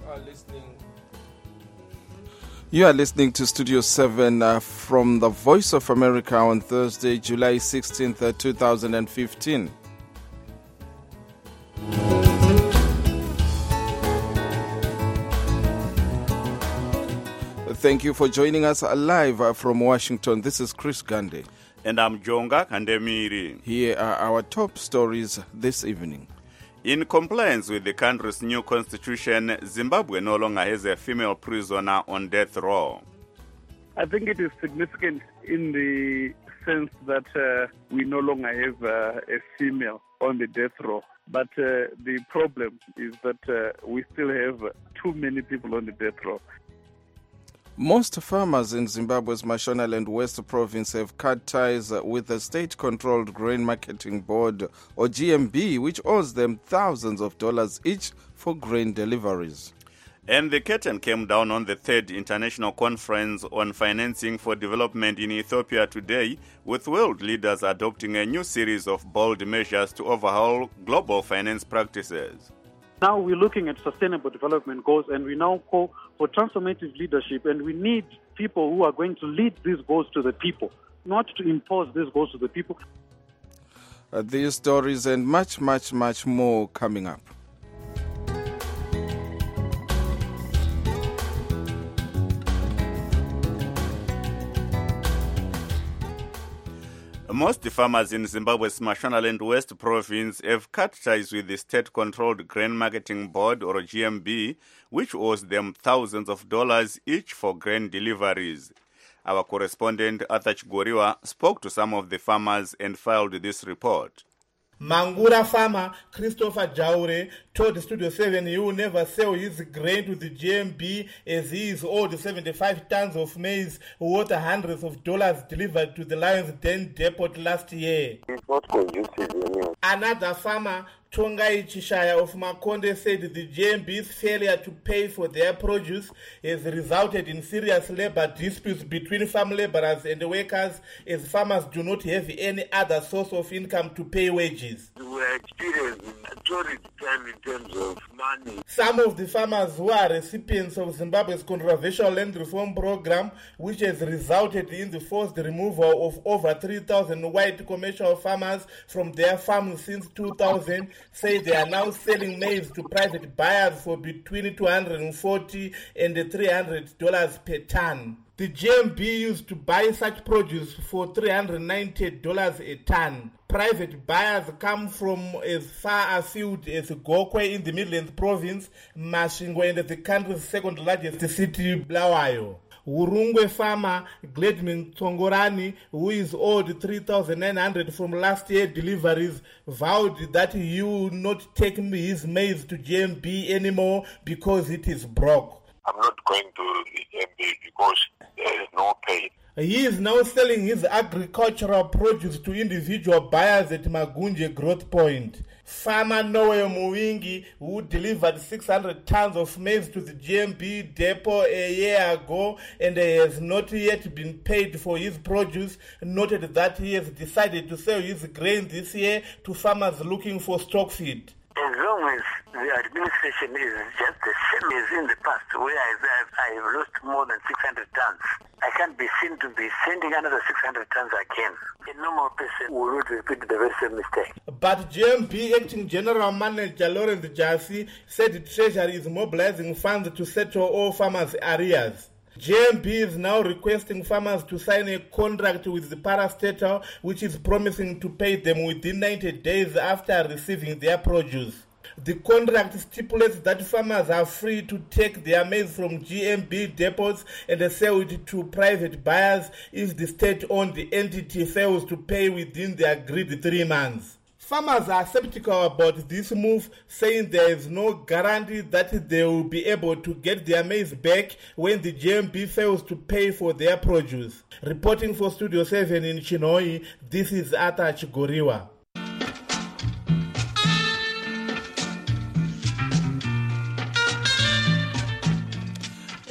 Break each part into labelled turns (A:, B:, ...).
A: You are listening to Studio 7 from the Voice of America on Thursday, July 16th, 2015. Thank you for joining us live from Washington. This is Chris Gandhi.
B: And I'm Jonga Kandemiri.
A: Here are our top stories this evening.
B: In compliance with the country's new constitution, Zimbabwe no longer has a female prisoner on death row.
C: I think it is significant in the sense that we no longer have a female on the death row. But the problem is that we still have too many people on the death row.
A: Most farmers in Zimbabwe's Mashonaland West province have cut ties with the state-controlled Grain Marketing Board, or GMB, which owes them thousands of dollars each for grain deliveries.
B: And the curtain came down on the third international conference on financing for development in Ethiopia today, with world leaders adopting a new series of bold measures to overhaul global finance practices.
D: Now we're looking at sustainable development goals, and we now call for transformative leadership, and we need people who are going to lead these goals to the people, not to impose these goals to the people.
A: These stories and much, much, much more coming up.
B: Most farmers in Zimbabwe's Mashonaland West province have cut ties with the state-controlled Grain Marketing Board, or GMB, which owes them thousands of dollars each for grain deliveries. Our correspondent Arthur Chigoriwa spoke to some of the farmers and filed this report.
E: Mangura farmer Christopher Jaure told Studio 7 he will never sell his grain to the GMB as he is owed 75 tons of maize worth hundreds of dollars delivered to the Lions Den depot last year.
F: It's not conducive anymore.
E: Another farmer, Tongai Chishaya of Makonde, said the GMB's failure to pay for their produce has resulted in serious labor disputes between farm laborers and the workers, as farmers do not have any other source of income to pay wages.
F: We are experiencing a torrid time in terms of money.
E: Some of the farmers who are recipients of Zimbabwe's controversial land reform program, which has resulted in the forced removal of over 3,000 white commercial farmers from their farms since 2000, say they are now selling maize to private buyers for between $240 and $300 per ton. The GMB used to buy such produce for $390 a ton. Private buyers come from as far afield as Gokwe in the Midlands province, Mashingo, and the country's second largest city, Bulawayo. Urungwe farmer Gledmin Tongorani, who is owed $3,900 from last year's deliveries, vowed that he will not take his maize to GMB anymore because it is broke.
F: I'm not going to the GMB because there is no pay.
E: He is now selling his agricultural produce to individual buyers at Magunje Growth Point. Farmer Noel Muwingi, who delivered 600 tons of maize to the GMB depot a year ago and has not yet been paid for his produce, noted that he has decided to sell his grain this year to farmers looking for stock feed.
F: As long as the administration is just the same as in the past, where I have lost more than 600 tons, I can't be seen to be sending another 600 tons again. A normal person will not repeat the very same mistake.
E: But GMB Acting General Manager Lawrence Jassy said the Treasury is mobilizing funds to settle all farmers' arrears. GMB is now requesting farmers to sign a contract with the parastatal, which is promising to pay them within 90 days after receiving their produce. The contract stipulates that farmers are free to take their maize from GMB depots and sell it to private buyers if the state-owned entity fails to pay within the agreed 3 months. Farmers are skeptical about this move, saying there is no guarantee that they will be able to get their maize back when the GMB fails to pay for their produce. Reporting for Studio 7 in Chinhoyi, this is Arthur Chigoriwa.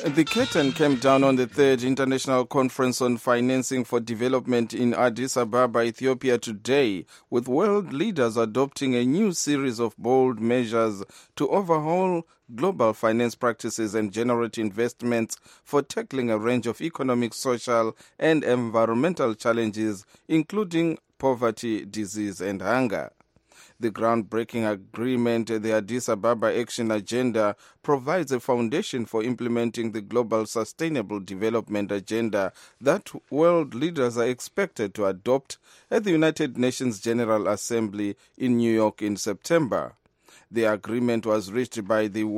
A: The curtain came down on the third International Conference on Financing for Development in Addis Ababa, Ethiopia today, with world leaders adopting a new series of bold measures to overhaul global finance practices and generate investments for tackling a range of economic, social, and environmental challenges, including poverty, disease, and hunger. The groundbreaking agreement, the Addis Ababa Action Agenda, provides a foundation for implementing the Global Sustainable Development Agenda that world leaders are expected to adopt at the United Nations General Assembly in New York in September. The agreement was reached by the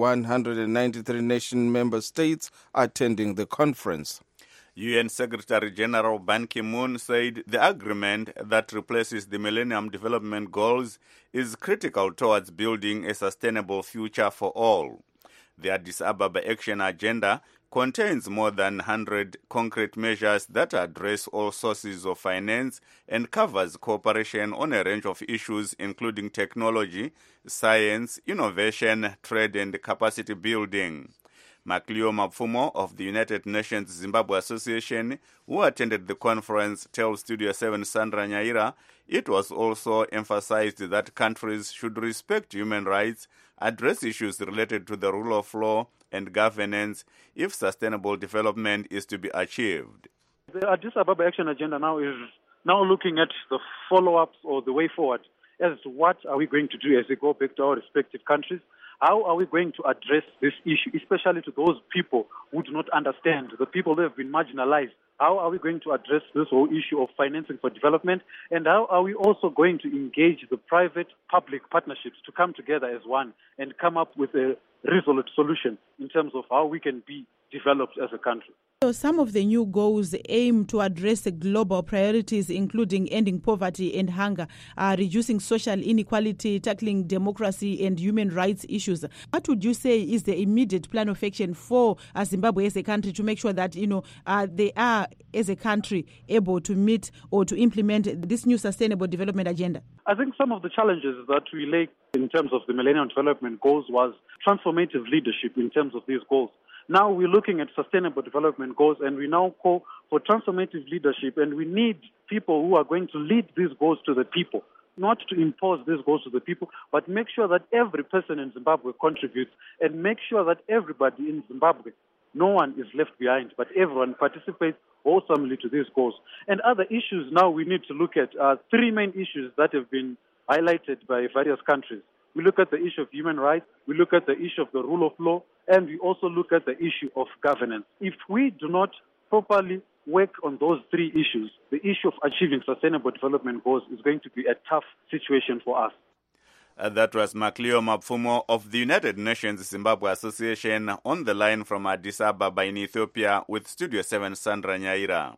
A: 193 nation member states attending the conference.
B: UN Secretary-General Ban Ki-moon said the agreement that replaces the Millennium Development Goals is critical towards building a sustainable future for all. The Addis Ababa Action Agenda contains more than 100 concrete measures that address all sources of finance and covers cooperation on a range of issues including technology, science, innovation, trade and capacity building. Macleo Mapfumo of the United Nations Zimbabwe Association, who attended the conference, tells Studio 7 Sandra Nyaira it was also emphasized that countries should respect human rights, address issues related to the rule of law and governance if sustainable development is to be achieved.
D: The Addis Ababa Action Agenda now is looking at the follow-ups or the way forward as to what are we going to do as we go back to our respective countries. How are we going to address this issue, especially to those people who do not understand, the people who have been marginalized? How are we going to address this whole issue of financing for development? And how are we also going to engage the private-public partnerships to come together as one and come up with a resolute solution in terms of how we can be developed as a country?
G: So some of the new goals aim to address the global priorities, including ending poverty and hunger, reducing social inequality, tackling democracy and human rights issues. What would you say is the immediate plan of action for Zimbabwe as a country to make sure that, they are, as a country, able to meet or to implement this new sustainable development agenda?
D: I think some of the challenges that we lack in terms of the Millennium Development Goals was transformative leadership in terms of these goals. Now we're looking at sustainable development goals and we now call for transformative leadership, and we need people who are going to lead these goals to the people, not to impose these goals to the people, but make sure that every person in Zimbabwe contributes and make sure that everybody in Zimbabwe, no one is left behind, but everyone participates wholesomely to these goals. And other issues now we need to look at are three main issues that have been highlighted by various countries. We look at the issue of human rights, we look at the issue of the rule of law, and we also look at the issue of governance. If we do not properly work on those three issues, the issue of achieving sustainable development goals is going to be a tough situation for us.
B: That was Macleo Mapfumo of the United Nations Zimbabwe Association on the line from Addis Ababa in Ethiopia with Studio 7 Sandra Nyaira.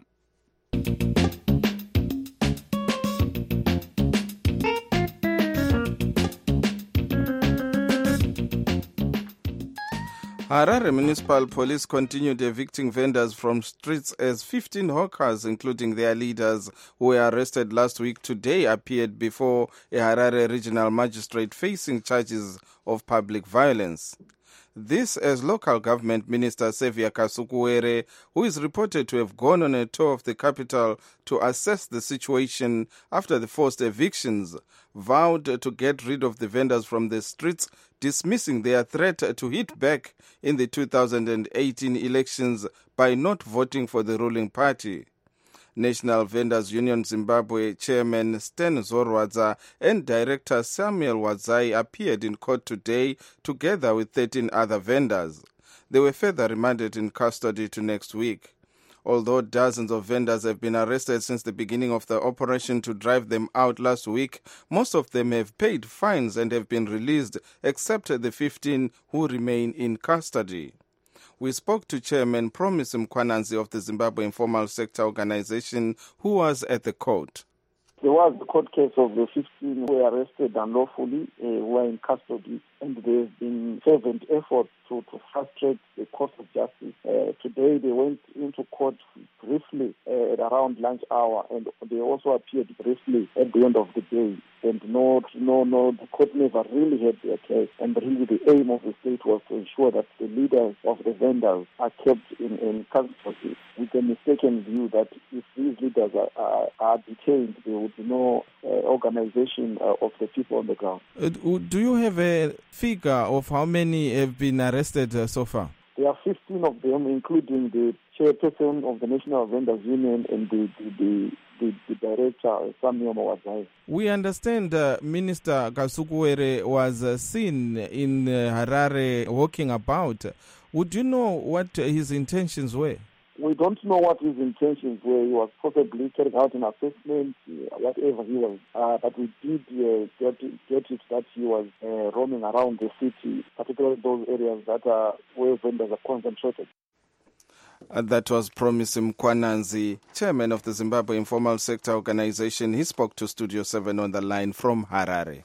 A: Harare Municipal Police continued evicting vendors from streets as 15 hawkers, including their leaders, who were arrested last week today, appeared before a Harare regional magistrate facing charges of public violence. This as local government minister Sevia Kasukuwere, who is reported to have gone on a tour of the capital to assess the situation after the forced evictions, vowed to get rid of the vendors from the streets, dismissing their threat to hit back in the 2018 elections by not voting for the ruling party. National Vendors Union Zimbabwe Chairman Sten Zorwadza and Director Samuel Wadzai appeared in court today together with 13 other vendors. They were further remanded in custody to next week. Although dozens of vendors have been arrested since the beginning of the operation to drive them out last week, most of them have paid fines and have been released, except the 15 who remain in custody. We spoke to Chairman Promise Mkwananzi of the Zimbabwe Informal Sector Organization, who was at the court.
H: There was the court case of the 15 who were arrested unlawfully, who were in custody, and there has been fervent efforts to frustrate the course of justice. Today they went into court briefly at around lunch hour, and they also appeared briefly at the end of the day. and the court never really had their case. And really the aim of the state was to ensure that the leaders of the vendors are kept in custody, with a mistaken view that if these leaders are detained, there would be no organization of the people on the ground.
A: Do you have a figure of how many have been arrested so far?
H: There are 15 of them, including the chairperson of the National Vendors Union and the director, Samuel Mawazai.
A: We understand Minister Kasukuwere was seen in Harare walking about. Would you know what his intentions were?
H: We don't know what his intentions were. He was possibly carrying out an assessment, whatever he was. But we did get it that he was roaming around the city, particularly those areas that are where vendors are concentrated.
A: That was Promise Mkwananzi, chairman of the Zimbabwe Informal Sector Organization. He spoke to Studio 7 on the line from Harare.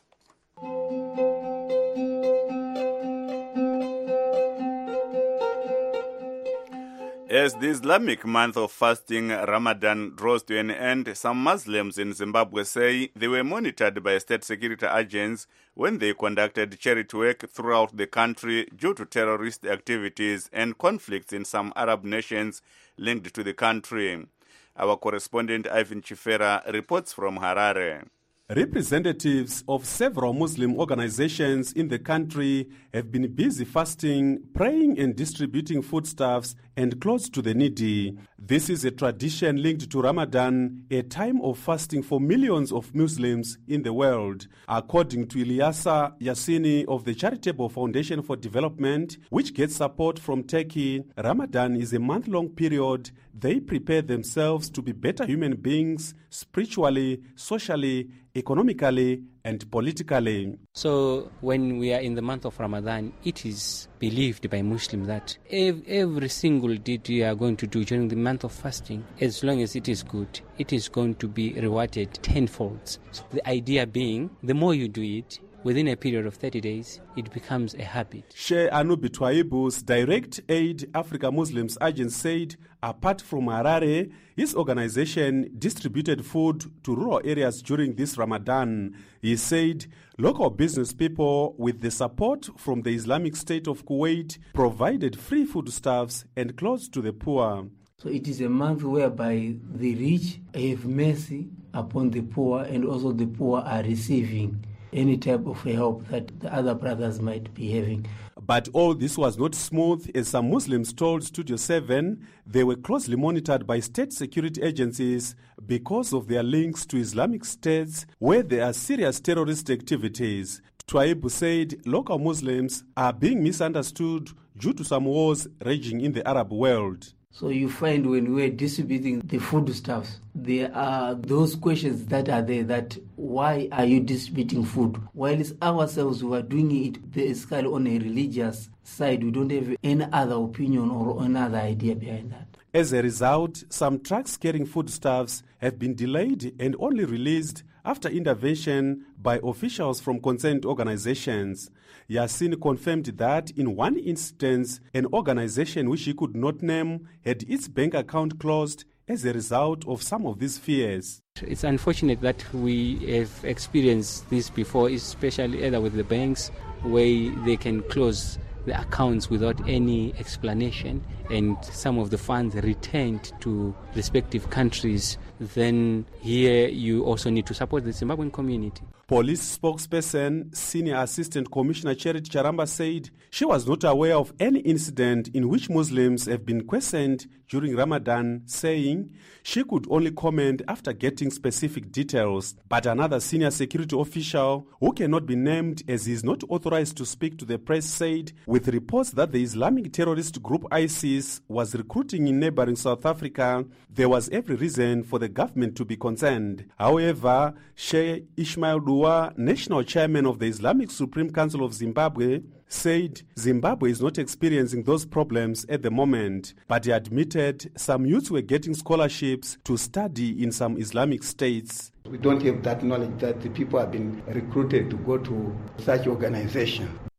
B: As the Islamic month of fasting Ramadan draws to an end, some Muslims in Zimbabwe say they were monitored by state security agents when they conducted charity work throughout the country due to terrorist activities and conflicts in some Arab nations linked to the country. Our correspondent Ivan Chifera reports from Harare.
I: Representatives of several Muslim organizations in the country have been busy fasting, praying and distributing foodstuffs and clothes to the needy. This is a tradition linked to Ramadan, a time of fasting for millions of Muslims in the world. According to Ilyasa Yassini of the Charitable Foundation for Development, which gets support from Turkey, Ramadan is a month-long period. They prepare themselves to be better human beings, spiritually, socially, economically, and politically.
J: So when we are in the month of Ramadan, it is believed by Muslims that every single deed you are going to do during the month of fasting, as long as it is good, it is going to be rewarded tenfold. So the idea being, the more you do it, within a period of 30 days, it becomes a habit.
I: Sheikh Anubi Twaibu's Direct Aid Africa Muslims Agent said, apart from Harare, his organization distributed food to rural areas during this Ramadan. He said local business people, with the support from the Islamic State of Kuwait, provided free foodstuffs and clothes to the poor.
K: So it is a month whereby the rich have mercy upon the poor, and also the poor are receiving any type of help that the other brothers might be having.
I: But all this was not smooth, as some Muslims told Studio 7 they were closely monitored by state security agencies because of their links to Islamic states where there are serious terrorist activities. Twaibu said local Muslims are being misunderstood due to some wars raging in the Arab world.
K: So you find when we're distributing the foodstuffs, there are those questions that are there, that why are you distributing food? While it's ourselves who are doing it, there is kind of on a religious side. We don't have any other opinion or another idea behind that.
I: As a result, some trucks carrying foodstuffs have been delayed and only released after intervention by officials from concerned organizations. Yasin confirmed that in one instance, an organization which he could not name had its bank account closed as a result of some of these fears.
J: It's unfortunate that we have experienced this before, especially either with the banks, where they can close the accounts without any explanation, and some of the funds returned to respective countries. Then here you also need to support the Zimbabwean community.
I: Police spokesperson, Senior Assistant Commissioner Charity Charamba said she was not aware of any incident in which Muslims have been questioned during Ramadan, saying she could only comment after getting specific details. But another senior security official, who cannot be named as he is not authorized to speak to the press, said with reports that the Islamic terrorist group ISIS was recruiting in neighboring South Africa, there was every reason for the government to be concerned. However, Sheikh Ismail Dua, national chairman of the Islamic Supreme Council of Zimbabwe, said Zimbabwe is not experiencing those problems at the moment, but he admitted some youths were getting scholarships to study in some Islamic states.
L: We don't have that knowledge that the people have been recruited to go to such organizations.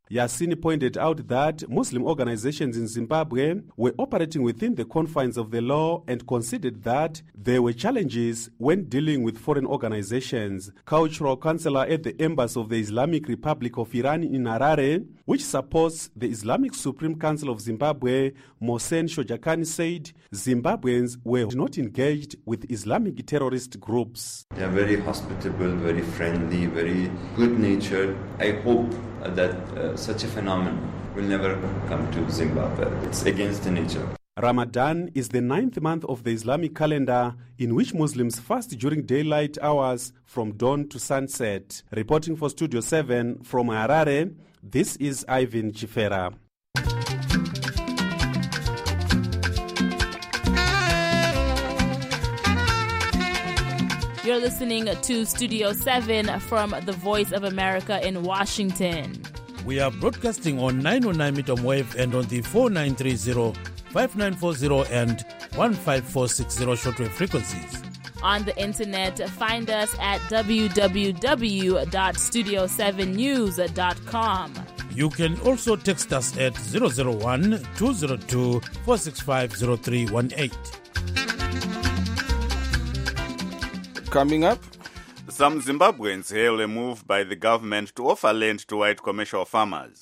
I: Yassini pointed out that Muslim organizations in Zimbabwe were operating within the confines of the law and considered that there were challenges when dealing with foreign organizations. Cultural counselor at the Embassy of the Islamic Republic of Iran in Harare, which supports the Islamic Supreme Council of Zimbabwe, Mohsen Shojakani, said Zimbabweans were not engaged with Islamic terrorist groups.
L: They are very hospitable, very friendly, very good-natured. I hope that such a phenomenon will never come to Zimbabwe. It's against the nature.
I: Ramadan is the 9th month of the Islamic calendar in which Muslims fast during daylight hours from dawn to sunset. Reporting for Studio 7 from Harare, this is Ivan Chifera.
M: You're listening to Studio 7 from the Voice of America in Washington.
N: We are broadcasting on 909 medium wave and on the 4930, 5940 and 15460 shortwave frequencies.
M: On the internet, find us at www.studio7news.com.
N: You can also text us at 001-202-465-0318.
A: Coming up,
B: some Zimbabweans hail a move by the government to offer land to white commercial farmers.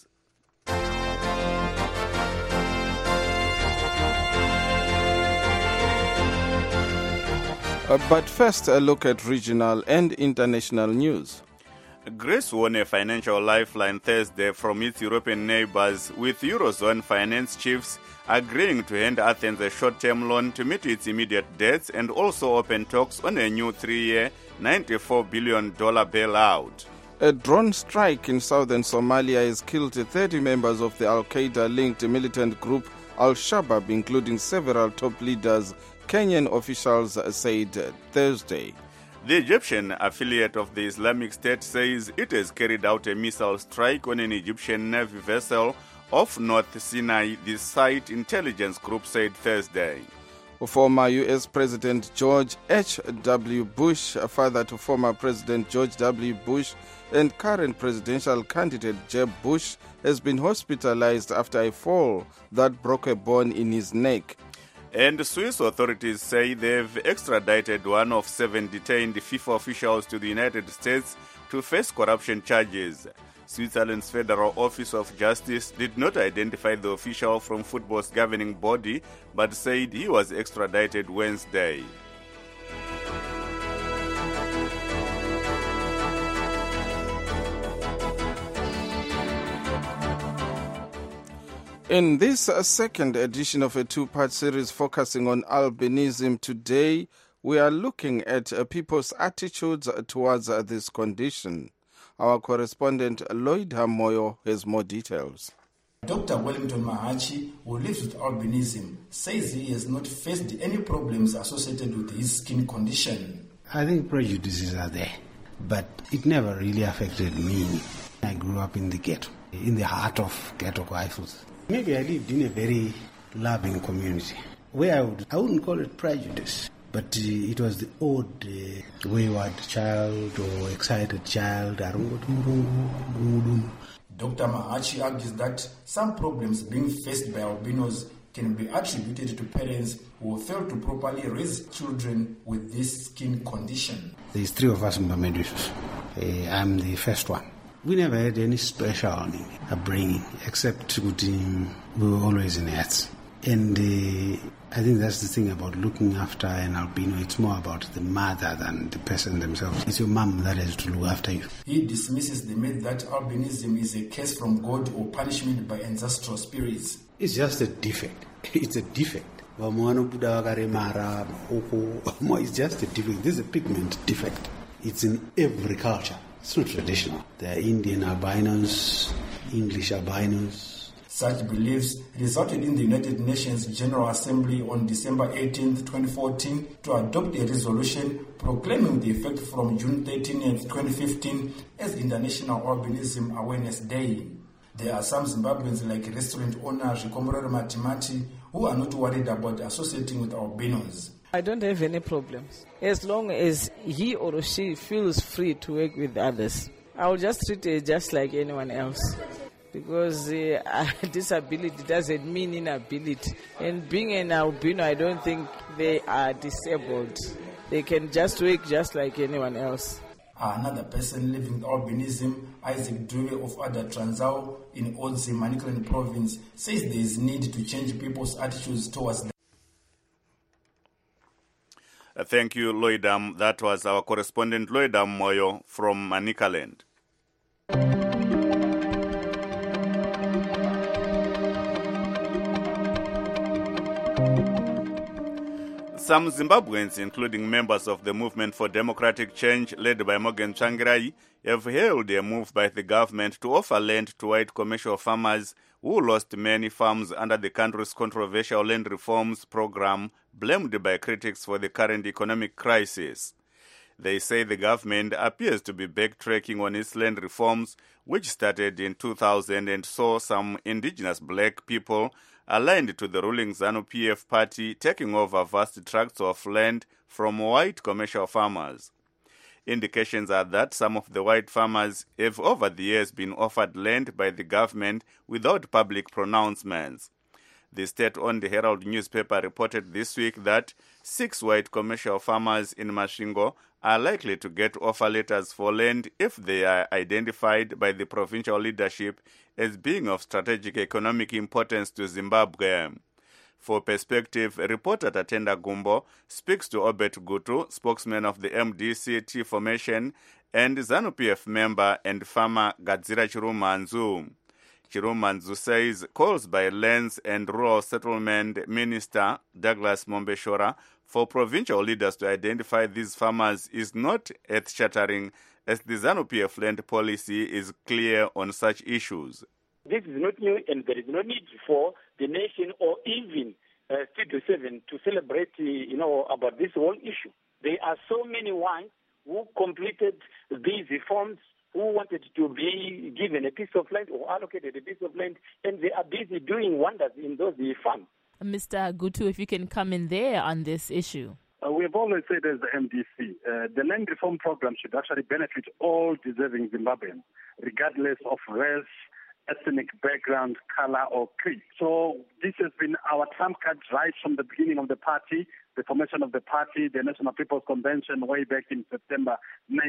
A: But first, a look at regional and international news.
B: Greece won a financial lifeline Thursday from its European neighbors, with Eurozone finance chiefs agreeing to hand Athens a short-term loan to meet its immediate debts and also open talks on a new 3-year, $94 billion bailout.
A: A drone strike in southern Somalia has killed 30 members of the Al-Qaeda-linked militant group Al-Shabaab, including several top leaders, Kenyan officials said Thursday.
B: The Egyptian affiliate of the Islamic State says it has carried out a missile strike on an Egyptian Navy vessel off North Sinai, the site intelligence group said Thursday.
A: Former U.S. President George H.W. Bush, father to former President George W. Bush, and current presidential candidate Jeb Bush, has been hospitalized after a fall that broke a bone in his neck.
B: And Swiss authorities say they've extradited one of 7 detained FIFA officials to the United States to face corruption charges. Switzerland's Federal Office of Justice did not identify the official from football's governing body, but said he was extradited Wednesday.
A: In this second edition of a two-part series focusing on albinism today, we are looking at people's attitudes towards this condition. Our correspondent Lloyd Hamoyo has more details.
O: Dr. Wellington Mahachi, who lives with albinism, says he has not faced any problems associated with his skin condition.
P: I think prejudices are there, but it never really affected me. I grew up in the ghetto, in the heart of ghetto rifles. Maybe I lived in a very loving community where I wouldn't call it prejudice, but it was the odd wayward child or excited child.
O: Dr. Mahachi argues that some problems being faced by albinos can be attributed to parents who fail to properly raise children with this skin condition.
P: There's 3 of us in Bamedus. I'm the first one. We never had any special upbringing, except we were always in huts. And I think that's the thing about looking after an albino. It's more about the mother than the person themselves. It's your mom that has to look after you.
O: He dismisses the myth that albinism is a curse from God or punishment by ancestral spirits.
P: It's just a defect. It's a defect. It's just a defect. This is a pigment defect. It's in every culture. It's not traditional. There are Indian albinos, English albinos.
O: Such beliefs resulted in the United Nations General Assembly on December 18, 2014, to adopt a resolution proclaiming the effect from June 13, 2015 as International Albinism Awareness Day. There are some Zimbabweans like restaurant owner Rikomororo Matimati who are not worried about associating with albinos.
Q: I don't have any problems. As long as he or she feels free to work with others, I will just treat it just like anyone else. because disability doesn't mean inability. And being an albino, I don't think they are disabled. They can just work just like anyone else.
O: Another person living with albinism, Isaac Dube of Ada Transao in Odzi, Manicaland province, says there is need to change people's attitudes towards them.
B: Thank you, Loidam. That was our correspondent Loidam Moyo from Manicaland. Some Zimbabweans, including members of the Movement for Democratic Change led by Morgan Tsvangirai, have hailed a move by the government to offer land to white commercial farmers who lost many farms under the country's controversial land reforms program, blamed by critics for the current economic crisis. They say the government appears to be backtracking on its land reforms, which started in 2000 and saw some indigenous black people aligned to the ruling ZANU-PF party taking over vast tracts of land from white commercial farmers. Indications are that some of the white farmers have over the years been offered land by the government without public pronouncements. The state-owned Herald newspaper reported this week that 6 white commercial farmers in Masvingo are likely to get offer letters for land if they are identified by the provincial leadership as being of strategic economic importance to Zimbabwe. For Perspective, reporter Tatenda Gumbo speaks to Obet Gutu, spokesman of the MDC Tea Formation, and ZANU-PF member and farmer Gadzira Chirumanzu. Chirumanzu says calls by Lands and Rural Settlement Minister Douglas Mombeshora for provincial leaders to identify these farmers is not earth-shattering, as the ZANU-PF land policy is clear on such issues.
R: This is not new, and there is no need for the nation or even Studio 7 to celebrate, about this whole issue. There are so many ones who completed these reforms, who wanted to be given a piece of land or allocated a piece of land, and they are busy doing wonders in those farms.
M: Mr. Gutu, if you can come in there on this issue.
C: We have always said as the MDC, the land reform program should actually benefit all deserving Zimbabweans, regardless of race, ethnic background, color, or creed. So this has been our trump card right from the beginning of the party, the formation of the party, the National People's Convention way back in September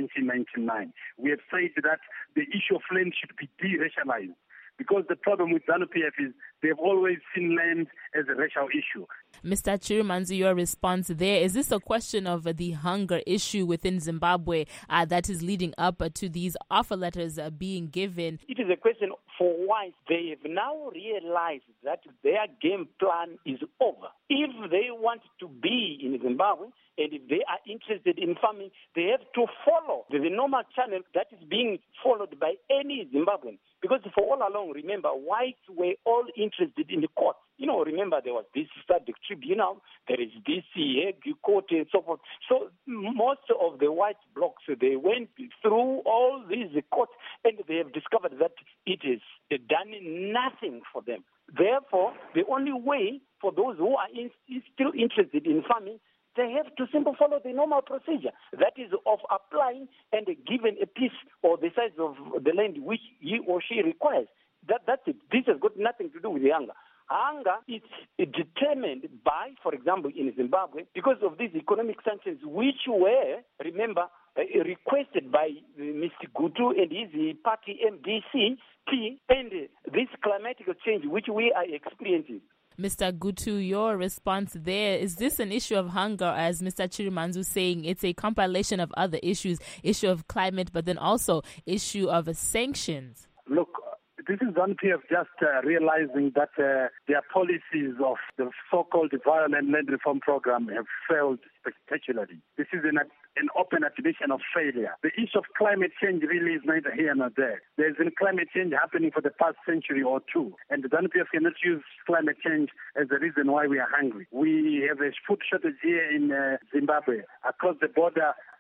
C: 1999. We have said that the issue of land should be de-racialized, because the problem with ZANU-PF is they've always seen land as a racial issue.
M: Mr. Chirumanzu, your response there, is this a question of the hunger issue within Zimbabwe that is leading up to these offer letters being given?
R: It is a question for why they have now realized that their game plan is over. If they want to be in Zimbabwe, and if they are interested in farming, they have to follow the normal channel that is being followed by any Zimbabwean. Because for all along, remember, whites were all interested in the court. Remember there was this Static Tribunal, there is this Hague Court and so forth. So most of the white blocs, they went through all these courts and they have discovered that it is done nothing for them. Therefore, the only way for those who are still interested in farming, they have to simply follow the normal procedure. That is of applying and given a piece or the size of the land which he or she requires. That's it. This has got nothing to do with the hunger. Hunger is determined by, for example, in Zimbabwe, because of these economic sanctions which were, remember, requested by Mr. Gutu and his party MDC, and this climatic change which we are experiencing.
M: Mr. Gutu, your response there, is this an issue of hunger, as Mr. Chirumanzu saying it's a compilation of other issues, issue of climate, but then also issue of sanctions?
C: Look, this is ZANU-PF just realizing that their policies of the so-called violent land reform program have failed spectacularly. This is an open admission of failure. The issue of climate change really is neither here nor there. There's been climate change happening for the past century or two, and the ZANU-PF cannot use climate change as the reason why we are hungry. We have a food shortage here in Zimbabwe. Across the border,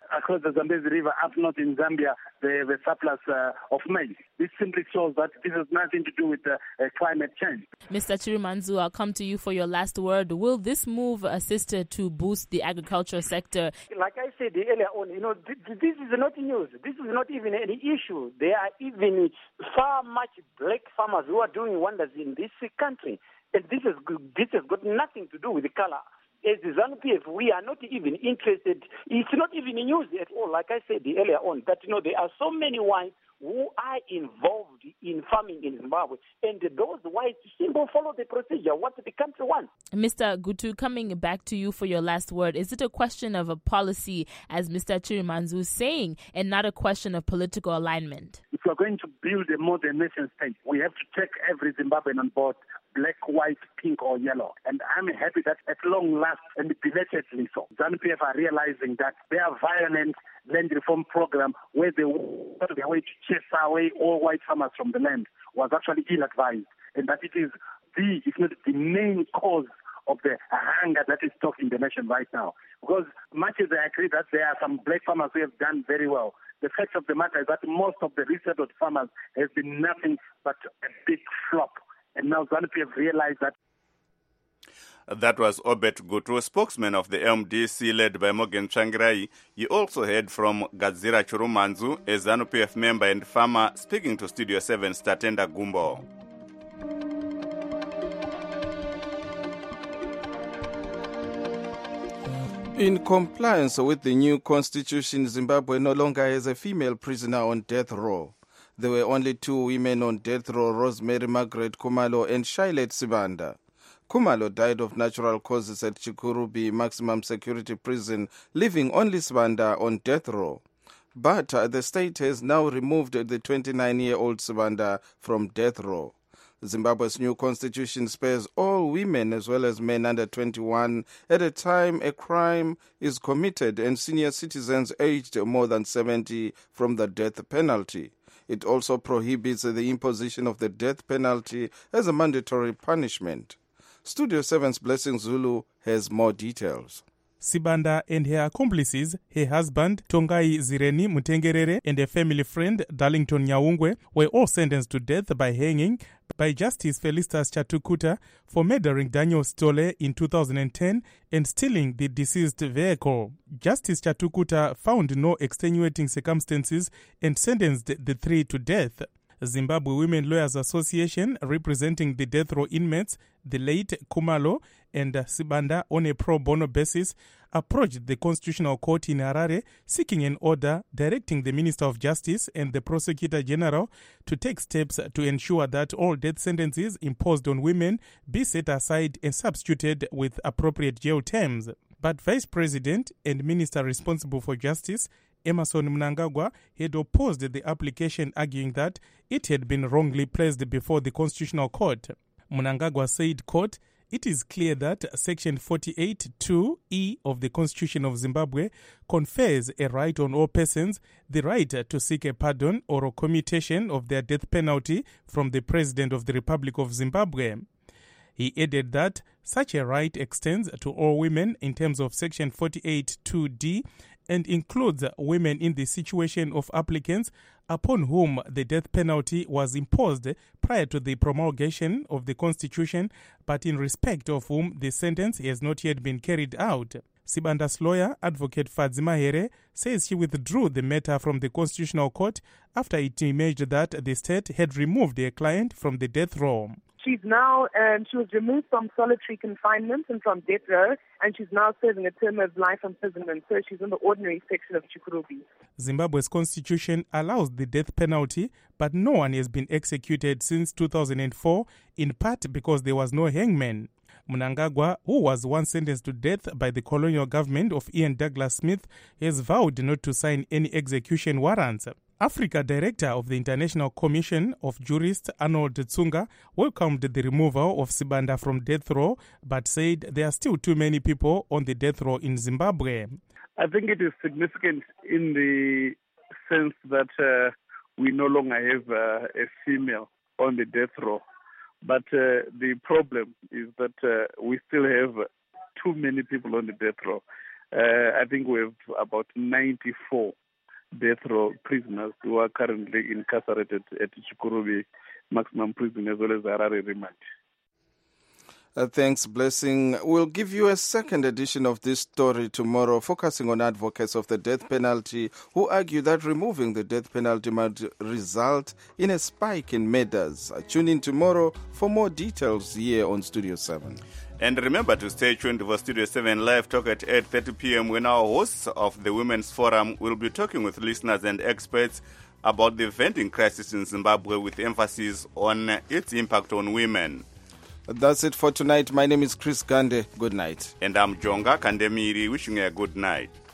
C: across the Zambezi River, up north in Zambia, they have a surplus of maize. This simply shows that this has nothing to do with climate change.
M: Mr. Chirimanzu, I'll come to you for your last word. Will this move assist to boost the agriculture sector?
R: Like I said earlier on, this is not news. This is not even any issue. There are even far much black farmers who are doing wonders in this country. And this has got nothing to do with the color. As the ZANU-PF, we are not even interested. It's not even news at all. Like I said earlier on, that there are so many whites who are involved in farming in Zimbabwe, and those whites simply follow the procedure, what the country wants.
M: Mr. Gutu, coming back to you for your last word, is it a question of a policy, as Mr. Chirimanzu is saying, and not a question of political alignment?
C: If we're going to build a modern nation state, we have to take every Zimbabwean on board, black, white, pink, or yellow. And I'm happy that at long last, and belatedly so, ZANU-PF are realizing that their violent land reform program, where they went their way to chase away all white farmers from the land, was actually ill-advised. And that it is if not the main cause of the hunger that is stalking the nation right now. Because much as I agree that there are some black farmers who have done very well, the fact of the matter is that most of the resettled farmers has been nothing but a big flop. And now ZANU-PF realized that.
B: That was Obet Gutu, spokesman of the MDC led by Morgan Tsvangirai. You also heard from Gadzira Chirimanzu, a ZANU-PF member and farmer, speaking to Studio 7 Statenda Gumbo.
A: In compliance with the new constitution, Zimbabwe no longer has a female prisoner on death row. There were only 2 women on death row, Rosemary Margaret Khumalo and Shilet Sibanda. Khumalo died of natural causes at Chikurubi Maximum Security Prison, leaving only Sibanda on death row. But the state has now removed the 29-year-old Sibanda from death row. Zimbabwe's new constitution spares all women as well as men under 21 at a time a crime is committed and senior citizens aged more than 70 from the death penalty. It also prohibits the imposition of the death penalty as a mandatory punishment. Studio 7's Blessing Zulu has more details.
S: Sibanda and her accomplices, her husband Tongai Zireni Mutengerere and a family friend Darlington Nyaungwe, were all sentenced to death by hanging by Justice Felicitas Chatukuta for murdering Daniel Stole in 2010 and stealing the deceased vehicle. Justice Chatukuta found no extenuating circumstances and sentenced the 3 to death. Zimbabwe Women Lawyers Association, representing the death row inmates, the late Khumalo and Sibanda on a pro bono basis, approached the Constitutional Court in Harare seeking an order directing the Minister of Justice and the Prosecutor General to take steps to ensure that all death sentences imposed on women be set aside and substituted with appropriate jail terms. But Vice President and Minister responsible for Justice, Emmerson Mnangagwa, had opposed the application, arguing that it had been wrongly placed before the Constitutional Court. Mnangagwa said, quote, "It is clear that Section 48(2)(e) of the Constitution of Zimbabwe confers a right on all persons the right to seek a pardon or a commutation of their death penalty from the President of the Republic of Zimbabwe." He added that such a right extends to all women in terms of Section 48(2)(d) and includes women in the situation of applicants upon whom the death penalty was imposed prior to the promulgation of the Constitution, but in respect of whom the sentence has not yet been carried out. Sibanda's lawyer, Advocate Fadzima Here, says she withdrew the matter from the Constitutional Court after it emerged that the state had removed their client from the death row.
T: She was removed from solitary confinement and from death row, and she's now serving a term of life imprisonment, so she's in the ordinary section of Chikurubi. Zimbabwe's
S: constitution allows the death penalty, but no one has been executed since 2004, in part because there was no hangman. Mnangagwa, who was once sentenced to death by the colonial government of Ian Douglas Smith, has vowed not to sign any execution warrants. Africa Director of the International Commission of Jurists, Arnold Tsunga, welcomed the removal of Sibanda from death row, but said there are still too many people on the death row in Zimbabwe.
C: I think it is significant in the sense that we no longer have a female on the death row. But the problem is that we still have too many people on the death row. I think we have about 94 death row prisoners who are currently incarcerated at Chikurubi Maximum Prison as well as Harare Remand.
A: Thanks, Blessing. We'll give you a second edition of this story tomorrow, focusing on advocates of the death penalty who argue that removing the death penalty might result in a spike in murders. Tune in tomorrow for more details here on Studio 7.
B: And remember to stay tuned for Studio 7 Live Talk at 8:30 p.m. when our hosts of the Women's Forum will be talking with listeners and experts about the vending crisis in Zimbabwe with emphasis on its impact on women.
A: That's it for tonight. My name is Chris Gande. Good night.
B: And I'm Jonga Kandemiri, wishing you a good night.